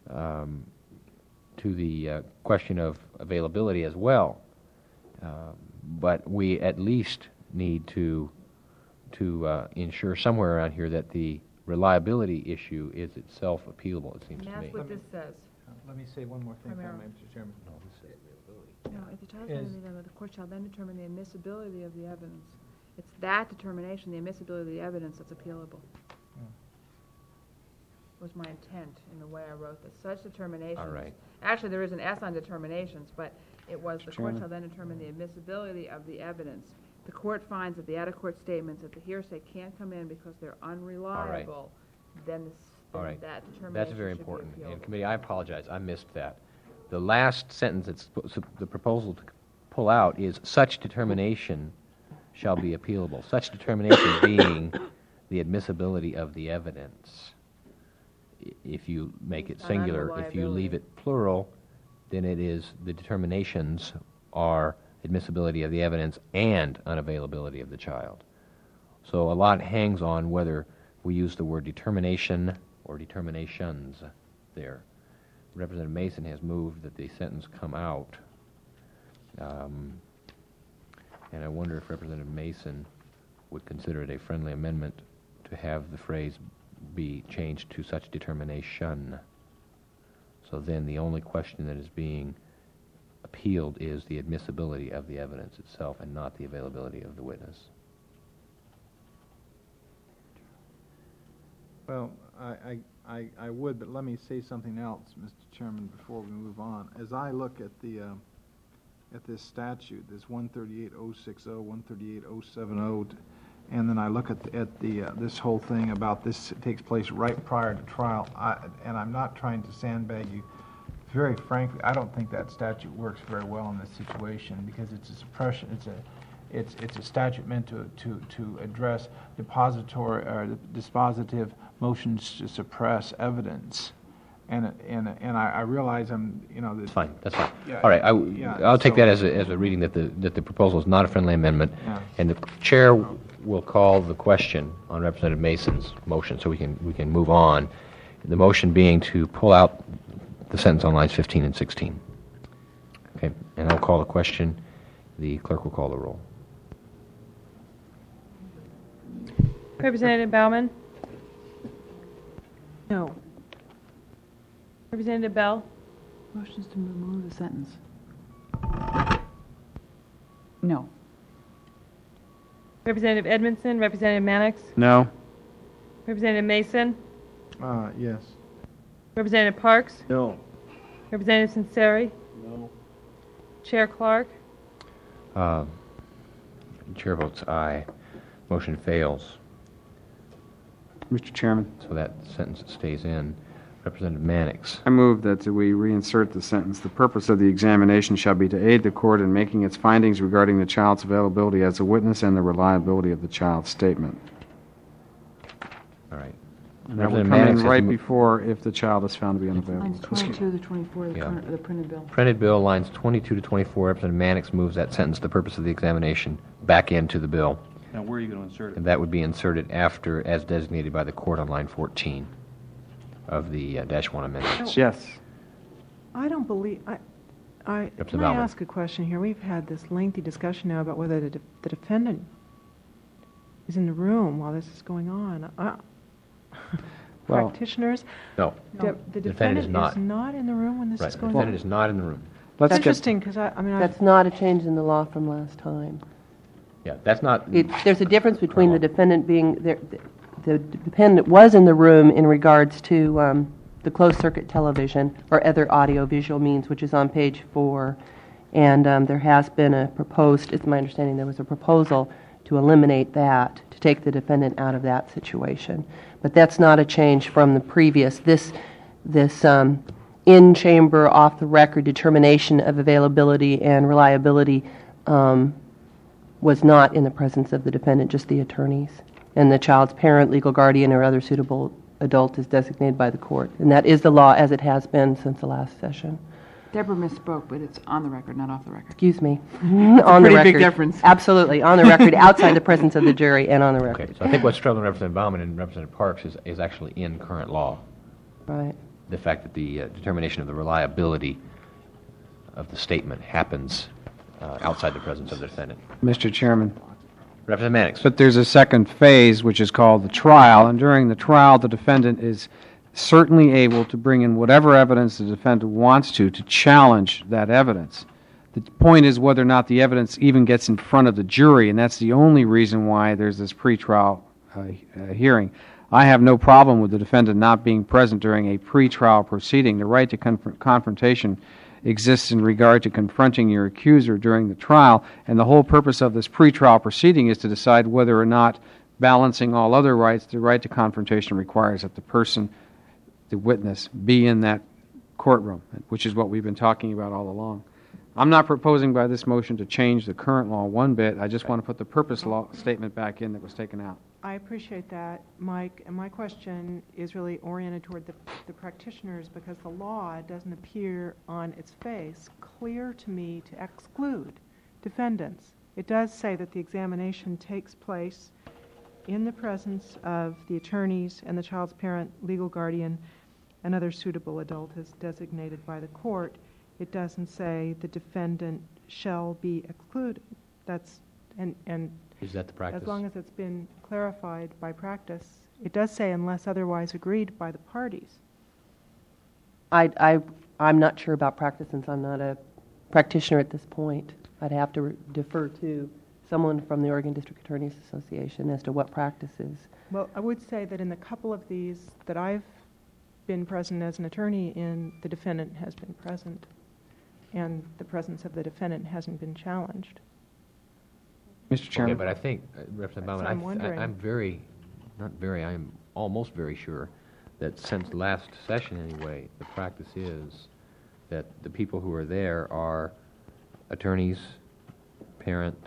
the question of availability as well. But we at least need to ensure somewhere around here that the reliability issue is itself appealable, it seems And to me. that's what this says. Let me say one more thing, if I may, Primarily. Mr. Chairman. No, if the child is Is- unavailable, the court shall then determine the admissibility of the evidence. It's that determination, the admissibility of the evidence, that's appealable. Was my intent in the way I wrote this. Such determinations. All right. Actually, there is an S on determinations, but it was the court Chairman. shall then determine the admissibility of the evidence. The court finds that the out-of-court statements that the hearsay can't come in because they're unreliable, then All right. that determination That's very should be important. And appealable. committee, I apologize, I missed that. The last sentence, the proposal to pull out is such determination shall be appealable. Such determination being the admissibility of the evidence. If you make it On singular, if you leave it plural, then it is the determinations are admissibility of the evidence and unavailability of the child. So a lot hangs on whether we use the word determination or determinations there. Representative Mason has moved that the sentence come out. And I wonder if Representative Mason would consider it a friendly amendment to have the phrase be changed to such determination. So then the only question that is being appealed is the admissibility of the evidence itself and not the availability of the witness. Well, I would, but let me say something else, Mr. Chairman, before we move on. As I look at at this statute, this 138060, 138070, and then I look at this whole thing about this takes place right prior to trial, and I'm not trying to sandbag you. Very frankly, I don't think that statute works very well in this situation because it's a suppression. It's a statute meant to address depository or dispositive motions to suppress evidence, and I realize That's fine. That's fine. Yeah, All right. yeah, I'll take so- that as a reading that the proposal is not a friendly amendment, Yeah. and the chair will call the question on Representative Mason's motion, so we can move on. The motion being to pull out the sentence on lines 15 and 16. Okay. And I'll call the question. The clerk will call the roll. Representative Bauman? No. Representative Bell? Motions to remove the sentence. No. Representative Edmondson? Representative Mannix? No. Representative Mason? Yes. Representative Parks? No. Representative Sinceri? No. Chair Clark? Chair votes aye. Motion fails. Mr. Chairman, So that sentence stays in. Representative Mannix. I move that we reinsert the sentence, "The purpose of the examination shall be to aid the court in making its findings regarding the child's availability as a witness and the reliability of the child's statement." All right. And that would Representative come in Mannix has right mo- before if the child is found to be unavailable. Lines 22 to 24 of the Yeah. the printed bill. Printed bill, lines 22 to 24. Representative Mannix moves that sentence, "The purpose of the examination," back into the bill. Now, where are you going to insert it? And that would be inserted after, as designated by the court on line 14 of the -1 amendments. Yes. I don't believe, Representative can I Baumann. ask a question here? We've had this lengthy discussion now about whether the defendant is in the room while this is going on. Well- Practitioners, No. the defendant is defendant is not in the room when this Right. is The going on? defendant is not in the room. Let's It's get, interesting, because I mean, That's not a change in the law from last time. Yeah, that's not. There's a difference between the defendant being, the defendant was in the room in regards to the closed-circuit television or other audio-visual means, which is on page 4. And there has been a proposed, it's my understanding, there was a proposal to eliminate that, to take the defendant out of that situation. But that's not a change from the previous. This in-chamber, off-the-record determination of availability and reliability was not in the presence of the defendant, just the attorneys. And the child's parent, legal guardian, or other suitable adult is designated by the court. And that is the law as it has been since the last session. Deborah misspoke, but it's on the record, not off the record. Excuse me. On the pretty big record. difference. Absolutely, on the record, outside the presence of the jury and on the Okay, record. so I think what's troubling Representative Baumann and Representative Parks is actually in current law. Right. The fact that the determination of the reliability of the statement happens outside the presence of the defendant. Mr. Chairman, Representative Mannix. but there's a second phase, which is called the trial, and during the trial, the defendant is certainly able to bring in whatever evidence the defendant wants to challenge that evidence. The point is whether or not the evidence even gets in front of the jury, and that's the only reason why there's this pretrial hearing. I have no problem with the defendant not being present during a pretrial proceeding. The right to confrontation exists in regard to confronting your accuser during the trial, and the whole purpose of this pretrial proceeding is to decide whether or not, balancing all other rights, the right to confrontation requires that the person, the witness, be in that courtroom, which is what we've been talking about all along. I'm not proposing by this motion to change the current law one bit. I just want to put the purpose law statement back in that was taken out. I appreciate that, Mike, and my question is really oriented toward the practitioners, because the law doesn't appear on its face clear to me to exclude defendants. It does say that the examination takes place in the presence of the attorneys and the child's parent, legal guardian, and other suitable adult as designated by the court. It doesn't say the defendant shall be excluded. That's, and Is that the practice? as long as it's been clarified by practice, it does say unless otherwise agreed by the parties. I'm not sure about practice since I'm not a practitioner at this point. I'd have to defer to someone from the Oregon District Attorneys Association as to what practice is. Well, I would say that in a couple of these that I've been present as an attorney in, the defendant has been present, and the presence of the defendant hasn't been challenged. Mr. Chairman. Okay, but I think, Representative Baumann, I'm wondering. I'm almost very sure that since last session anyway, the practice is that the people who are there are attorneys, parents,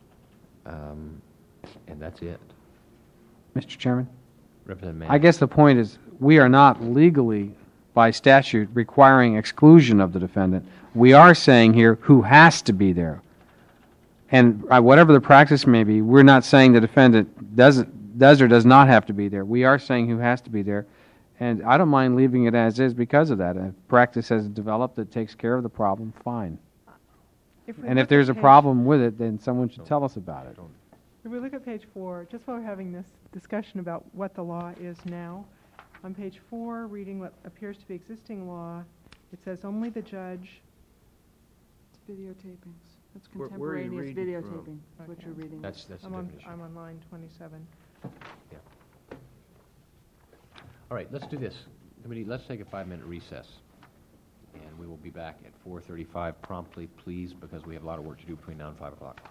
and that's it. Mr. Chairman. Representative Mann. I guess the point is, we are not legally, by statute, requiring exclusion of the defendant. We are saying here who has to be there. And whatever the practice may be, we're not saying the defendant does or does not have to be there. We are saying who has to be there. And I don't mind leaving it as is because of that. If practice has developed that takes care of the problem, fine. And if there's a problem with it, then someone should tell us about it. If we look at page 4, just while we're having this discussion about what the law is now, on page 4, reading what appears to be existing law, it says only the judge. It's videotapings. It's Where are you contemporaneous reading from? videotaping. That's what Okay. you're reading. That's the I'm on definition. line 27. All right, let's do this. Committee, let's take a 5-minute recess, and we will be back at 4:35 promptly, please, because we have a lot of work to do between now and 5 o'clock.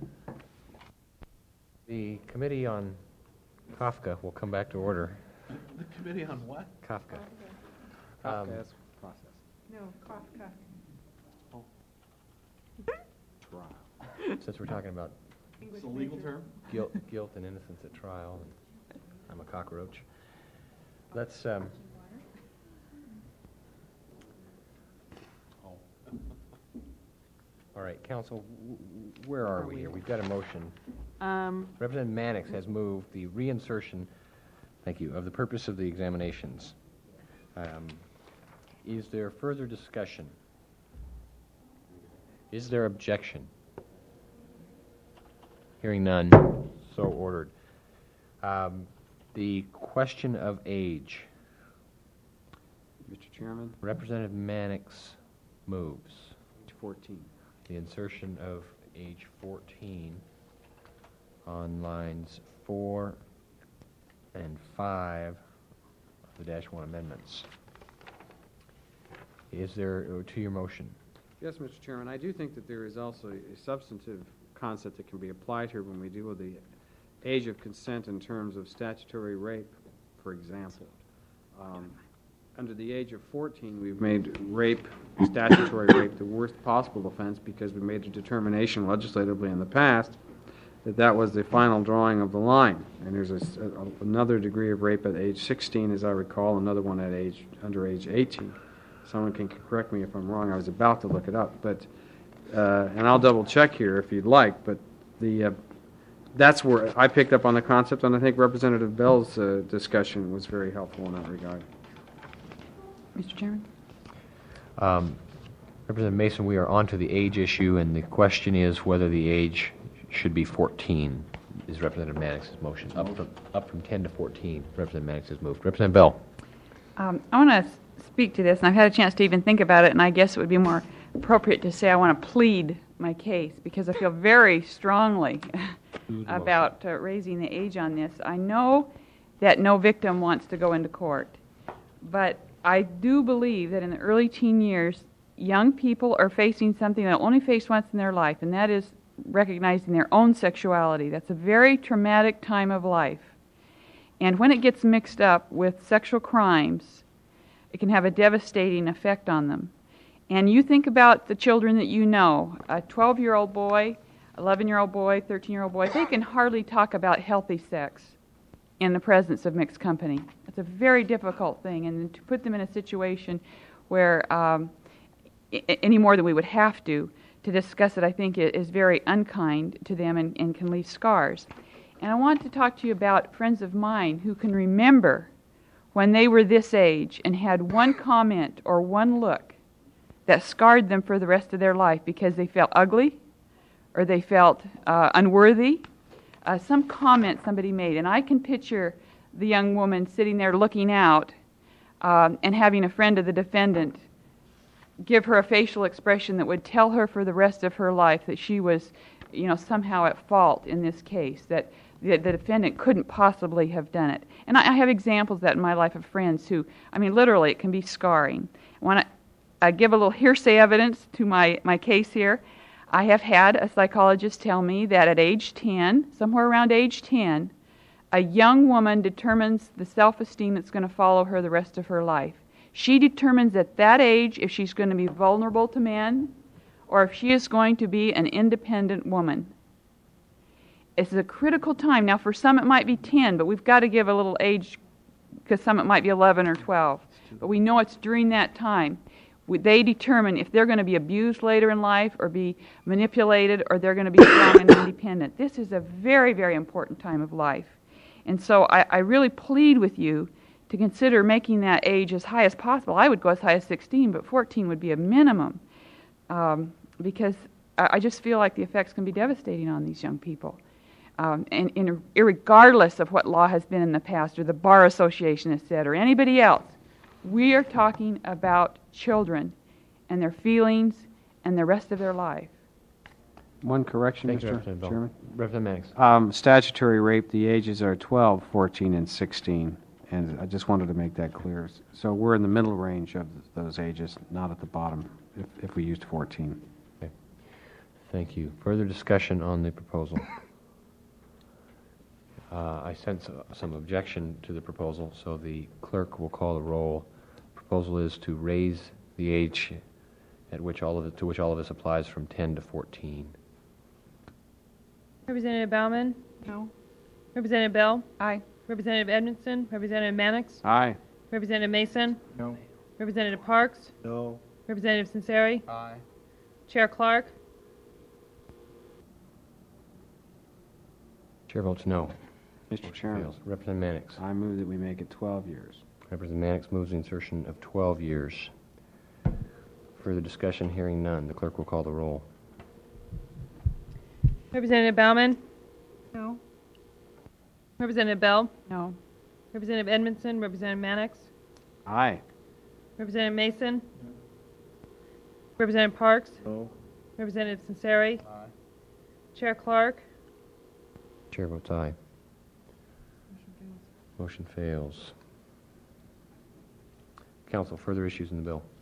The Committee on Kafka will come back to order. The Committee on what? Kafka. Kafka's process. No, Kafka. Trial. Since we're talking about It's a legal term? guilt and innocence at trial, and I'm a cockroach. Let's, all right, counsel, where are we here? We've got a motion. Representative Mannix has moved the reinsertion, thank you, of the purpose of the examinations. Is there further discussion? Is there objection? Hearing none, so ordered. The question of age. Mr. Chairman, Representative Mannix moves. page 14. The insertion of age 14 on lines 4 and 5 of the -1 amendments. Is there, to your motion? Yes, Mr. Chairman, I do think that there is also a substantive concept that can be applied here when we deal with the age of consent in terms of statutory rape, for example. Under the age of 14, we've made rape, statutory rape, the worst possible offense because we made a determination legislatively in the past that that was the final drawing of the line. And there's another degree of rape at age 16, as I recall, another one at under age 18. Someone can correct me if I'm wrong. I was about to look it up, but and I'll double check here if you'd like. But that's where I picked up on the concept, and I think Representative Bell's discussion was very helpful in that regard. Mr. Chairman? Representative Mason, we are on to the age issue, and the question is whether the age should be 14, is Representative Mannix's motion. Up from 10 to 14, Representative Mannix has moved. Representative Bell. I want to speak to this, and I've had a chance to even think about it, and I guess it would be more appropriate to say I want to plead my case because I feel very strongly about raising the age on this. I know that no victim wants to go into court, but I do believe that in the early teen years, young people are facing something they'll only face once in their life, and that is recognizing their own sexuality. That's a very traumatic time of life. And when it gets mixed up with sexual crimes, it can have a devastating effect on them. And you think about the children that you know, a 12-year-old boy, 11-year-old boy, 13-year-old boy, they can hardly talk about healthy sex in the presence of mixed company. It's a very difficult thing, and to put them in a situation where, any more than we would have to discuss it, I think is very unkind to them and can leave scars. And I want to talk to you about friends of mine who can remember when they were this age and had one comment or one look that scarred them for the rest of their life because they felt ugly or they felt unworthy. Some comment somebody made, and I can picture the young woman sitting there looking out and having a friend of the defendant give her a facial expression that would tell her for the rest of her life that she was, somehow at fault in this case, that the defendant couldn't possibly have done it. And I have examples of that in my life of friends who, literally, it can be scarring. I want to give a little hearsay evidence to my case here. I have had a psychologist tell me that at age 10, somewhere around age 10, a young woman determines the self-esteem that's going to follow her the rest of her life. She determines at that age if she's going to be vulnerable to men or if she is going to be an independent woman. It's a critical time. Now, for some it might be 10, but we've got to give a little age because some it might be 11 or 12. But we know it's during that time. They determine if they're going to be abused later in life or be manipulated or they're going to be strong and independent. This is a very, very important time of life. And so I really plead with you to consider making that age as high as possible. I would go as high as 16, but 14 would be a minimum because I just feel like the effects can be devastating on these young people. And irregardless of what law has been in the past or the Bar Association has said or anybody else, we are talking about children and their feelings and the rest of their life. One correction, Thank you, Mr. Representative Bell. Chairman. Representative Mannix. Statutory rape, the ages are 12, 14, and 16. And I just wanted to make that clear. So we're in the middle range of those ages, not at the bottom, if we used 14. Thank you. Further discussion on the proposal? I sense some objection to the proposal, so the clerk will call the roll. Proposal is to raise the age at which to which all of this applies from 10 to 14. Representative Bauman? No? Representative Bell? Aye. Representative Edmondson? Representative Mannix? Aye. Representative Mason? No. Representative Parks? No. Representative Sinceri? Aye. Chair Clark? Chair votes no. Mr. Chairman, Fails. Representative Mannix. I move that we make it 12 years. Representative Mannix moves the insertion of 12 years. Further discussion, hearing none. The clerk will call the roll. Representative Bauman? No? Representative Bell? No. Representative Edmondson? Representative Mannix? Aye. Representative Mason? Representative Parks? No. Representative Sinceri? Aye. Chair Clark? Chair votes aye. Motion fails. Council, further issues in the bill?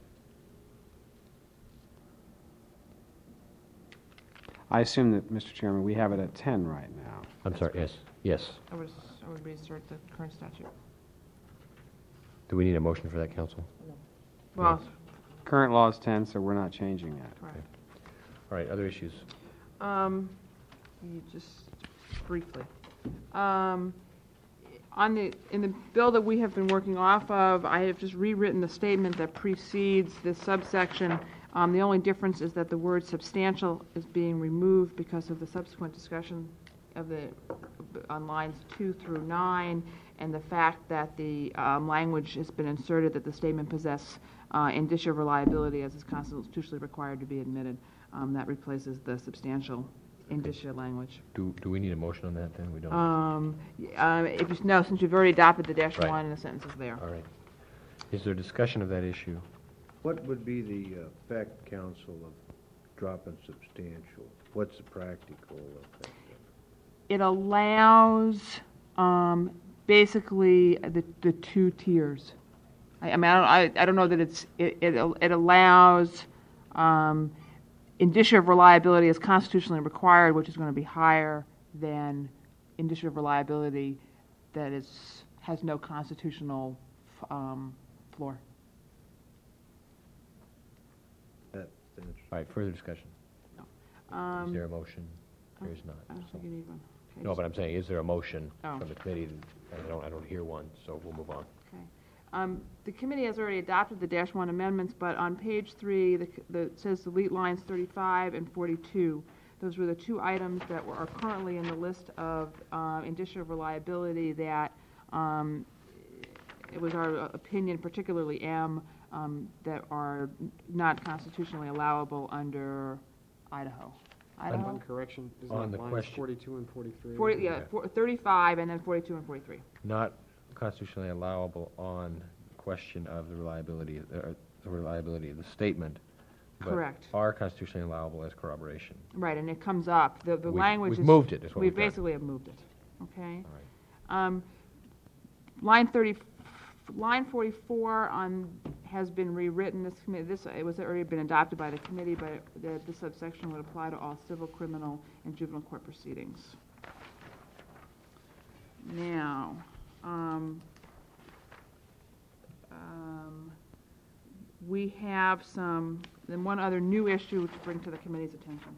I assume that, Mr. Chairman, we have it at 10 right now. I'm sorry, yes. Yes. I would reinsert the current statute. Do we need a motion for that, Council? Well, Current law is 10, so we're not changing that. correct. All right, other issues? Just briefly. In the bill that we have been working off of, I have just rewritten the statement that precedes this subsection. The only difference is that the word substantial is being removed because of the subsequent discussion of on lines 2 through 9, and the fact that the language has been inserted that the statement possess indicia of reliability as is constitutionally required to be admitted. That replaces the substantial indicia language. Do we need a motion on that then? We don't? Since you've already adopted the dash Right. 1 and the sentence is there. All right. Is there discussion of that issue? What would be the effect, council, of dropping substantial? What's the practical effect? It allows basically the two tiers. I don't know that it allows indicia of reliability as constitutionally required, which is going to be higher than indicia of reliability that has no constitutional floor. That's All right, further discussion. Is there a motion? There is not. I don't think you need one. Okay, No, but I'm saying, is there a motion Oh. from the committee? I don't hear one, so we'll move on. Okay. The committee has already adopted the dash 1 amendments, but on page 3, it says delete lines 35 and 42. Those were the two items that are currently in the list of indicia of reliability that it was our opinion, particularly M, that are not constitutionally allowable under Idaho. One correction, is On that the lines question. 42 and 43? 35 and then 42 and 43. Not constitutionally allowable on question of the reliability of the statement. but Correct. Are constitutionally allowable as corroboration. Right, and it comes up. The language We've is... moved it, is what We we've done. basically have moved it, okay? All right. Line 44 has been rewritten. It was already been adopted by the committee, but this subsection would apply to all civil, criminal, and juvenile court proceedings. Now, we have one other new issue to bring to the committee's attention.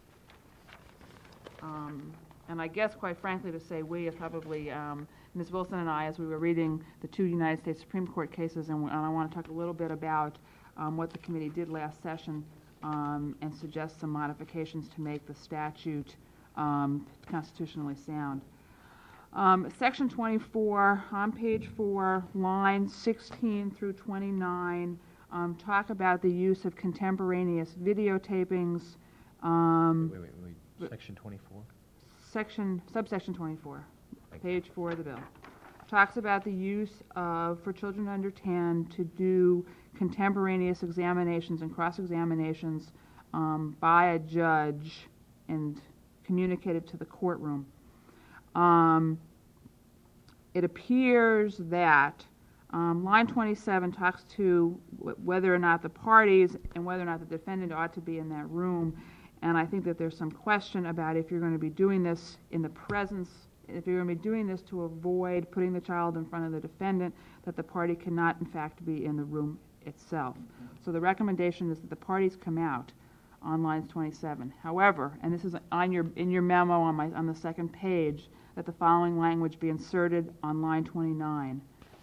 And I guess, quite frankly, to say we is probably Ms. Wilson and I, as we were reading the two United States Supreme Court cases, and I want to talk a little bit about what the committee did last session and suggest some modifications to make the statute constitutionally sound. Section 24, on page 4, lines 16 through 29, talk about the use of contemporaneous videotapings. Wait. Section 24? Subsection 24, page 4 of the bill. Talks about the use of, for children under 10, to do contemporaneous examinations and cross-examinations by a judge and communicated to the courtroom. it appears that line 27 talks to whether or not the parties and whether or not the defendant ought to be in that room. And I think that there's some question about if you're going to be doing this in the presence, if you're going to be doing this to avoid putting the child in front of the defendant, that the party cannot in fact be in the room itself. So the recommendation is that the parties come out on lines 27. However, and this is in your memo on the second page, that the following language be inserted on line 29.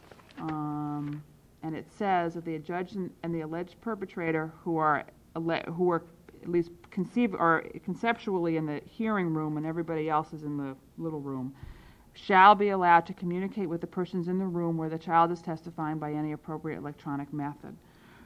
And it says that the judge and the alleged perpetrator who are at least conceptually in the hearing room and everybody else is in the little room, shall be allowed to communicate with the persons in the room where the child is testifying by any appropriate electronic method.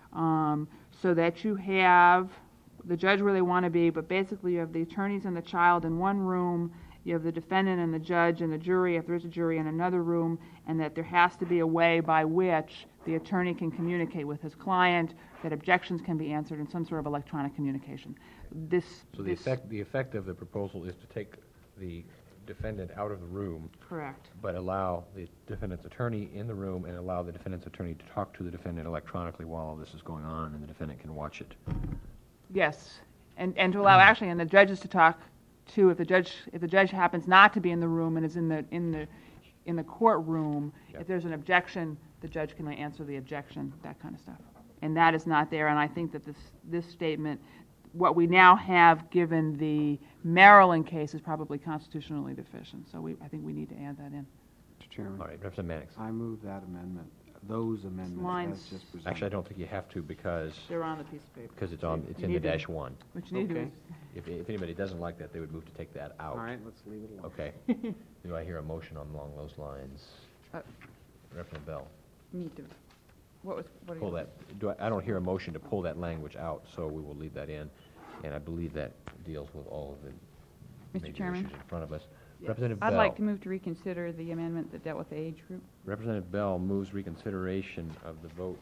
So that you have the judge where they want to be, but basically you have the attorneys and the child in one room, you have the defendant and the judge and the jury, if there's a jury, in another room, and that there has to be a way by which the attorney can communicate with his client, that objections can be answered in some sort of electronic communication. The effect of the proposal is to take the defendant out of the room, correct, but allow the defendant's attorney in the room and allow the defendant's attorney to talk to the defendant electronically while all this is going on, and the defendant can watch it. Yes, and to allow actually and the judges to talk too. If the judge happens not to be in the room and is in the courtroom, Yep. if there's an objection, the judge can answer the objection, that kind of stuff. And that is not there. And I think that this statement, what we now have given the Maryland case, is probably constitutionally deficient. So I think we need to add that in. Mr. Chairman, All right, Representative Mannix. I move that amendment, those amendments Lines. as just presented. Actually, I don't think you have to because They're on the piece of paper. it's You in the need to- dash one. What you need to do Okay. is, If anybody doesn't like that, they would move to take that out. All right, let's leave it alone. Okay. Do I hear a motion along those lines? Representative Bell, need to, what are you? pull that. I don't hear a motion to pull that language out, so we will leave that in. And I believe that deals with all of the Mr. major Chairman? issues in front of us. Yes. Representative I'd Bell. like to move to reconsider the amendment that dealt with the age group. Representative Bell moves reconsideration of the vote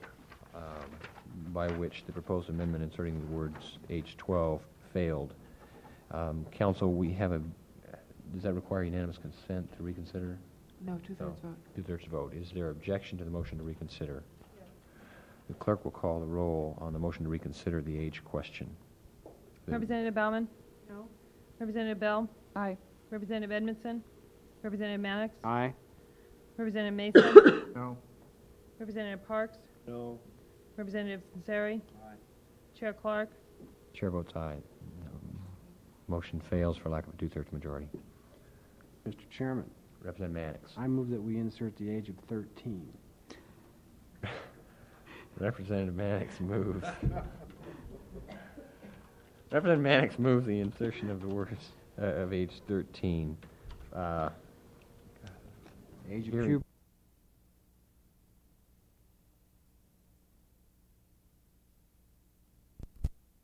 by which the proposed amendment inserting the words age 12 failed. Council, does that require unanimous consent to reconsider? No, two-thirds vote. Two-thirds vote. Is there objection to the motion to reconsider? Yes. The clerk will call the roll on the motion to reconsider the age question. Representative Baumann? No. Representative Bell? Aye. Representative Edmondson? Representative Mannix? Aye. Representative Mason? No. Representative Parks? No. Representative Panseri? Chair Clark? Chair votes aye. Motion fails for lack of a two-thirds majority. Mr. Chairman, Representative Mannix. I move that we insert the age of 13. Representative Mannix moves. Representative Mannix moves the insertion of the words of age 13. Age of Hearing- puberty.